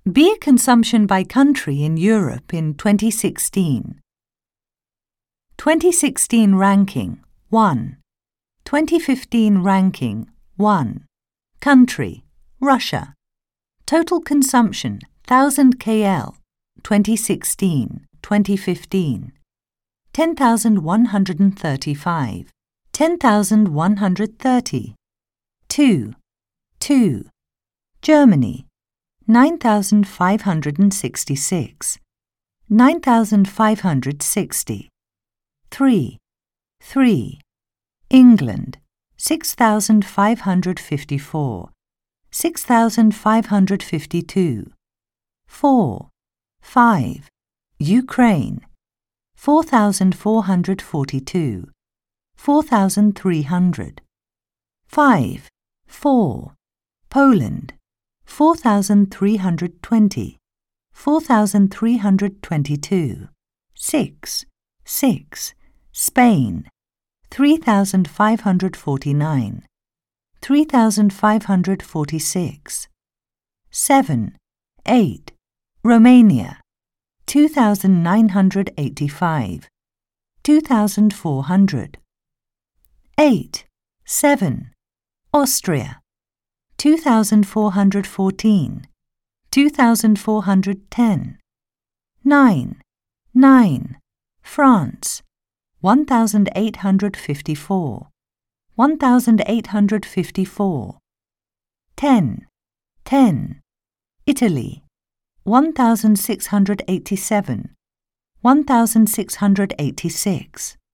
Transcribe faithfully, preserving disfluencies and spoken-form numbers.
Beer consumption by country in Europe in twenty sixteen. twenty sixteen ranking, one. twenty fifteen ranking, one. Country, Russia. Total consumption, one thousand kilograms, twenty sixteen, twenty fifteen. ten thousand one hundred thirty-five, ten thousand one hundred thirty. two. two. Germany, nine thousand five hundred sixty-six, nine thousand five hundred sixty. three. three. England, six thousand five hundred fifty-four, six thousand five hundred fifty-two. four. five. Ukraine, four thousand four hundred forty-two, four thousand three hundred. five. four. Poland, four thousand three hundred twenty, four thousand three hundred twenty-two. six. six. Spain, three thousand five hundred forty-nine, three thousand five hundred forty-six. seven. eight. Romania, two thousand nine hundred eighty-five, two thousand four hundred. eight. seven. Austria, two thousand four hundred fourteen, two thousand four hundred ten. nine. nine. France, one thousand eight hundred fifty-four, one thousand eight hundred fifty-four. ten. ten. Italy, one thousand six hundred eighty-seven, one thousand six hundred eighty-six.